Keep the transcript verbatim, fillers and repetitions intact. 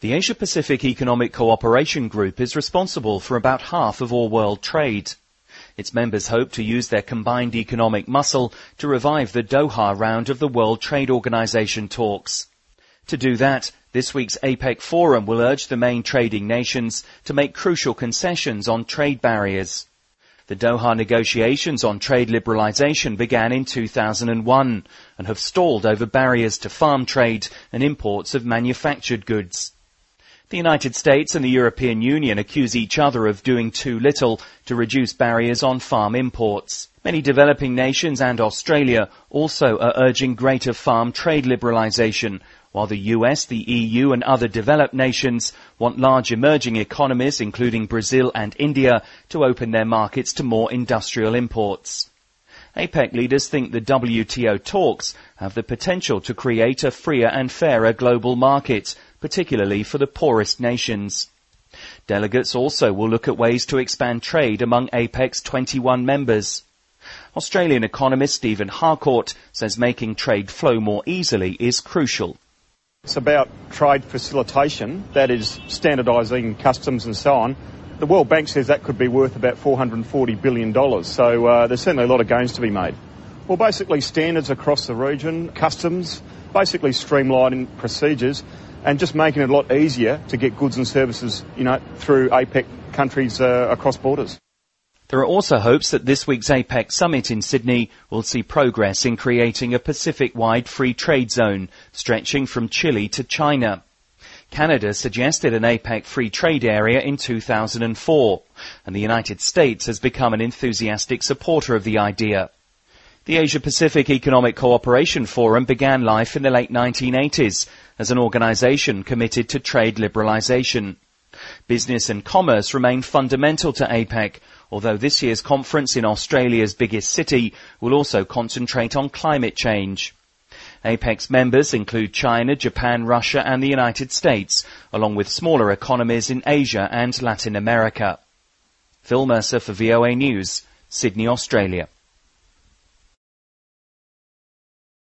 The Asia-Pacific Economic Cooperation Group is responsible for about half of all world trade. Its members hope to use their combined economic muscle to revive the Doha round of the World Trade Organization talks. To do that, this week's APEC forum will urge the main trading nations to make crucial concessions on trade barriers. The Doha negotiations on trade liberalization began in two thousand one and have stalled over barriers to farm trade and imports of manufactured goods. The United States and the European Union accuse each other of doing too little to reduce barriers on farm imports. Many developing nations and Australia also are urging greater farm trade liberalization, while the U S, the E U and other developed nations want large emerging economies, including Brazil and India, to open their markets to more industrial imports. APEC leaders think the W T O talks have the potential to create a freer and fairer global market, particularly for the poorest nations. Delegates also will look at ways to expand trade among APEC's twenty-one members. Australian economist Stephen Harcourt says making trade flow more easily is crucial. It's about trade facilitation, that is standardising customs and so on. The World Bank says that could be worth about four hundred forty billion dollars, so uh, there's certainly a lot of gains to be made. Well, basically standards across the region, customs, basically streamlining procedures and just making it a lot easier to get goods and services, you know, through APEC countries uh, across borders. There are also hopes that this week's APEC summit in Sydney will see progress in creating a Pacific-wide free trade zone stretching from Chile to China. Canada suggested an APEC free trade area in two thousand four, and the United States has become an enthusiastic supporter of the idea. The Asia-Pacific Economic Cooperation Forum began life in the late nineteen eighties as an organisation committed to trade liberalisation. Business and commerce remain fundamental to APEC, although this year's conference in Australia's biggest city will also concentrate on climate change. APEC's members include China, Japan, Russia and the United States, along with smaller economies in Asia and Latin America. Phil Mercer for V O A News, Sydney, Australia.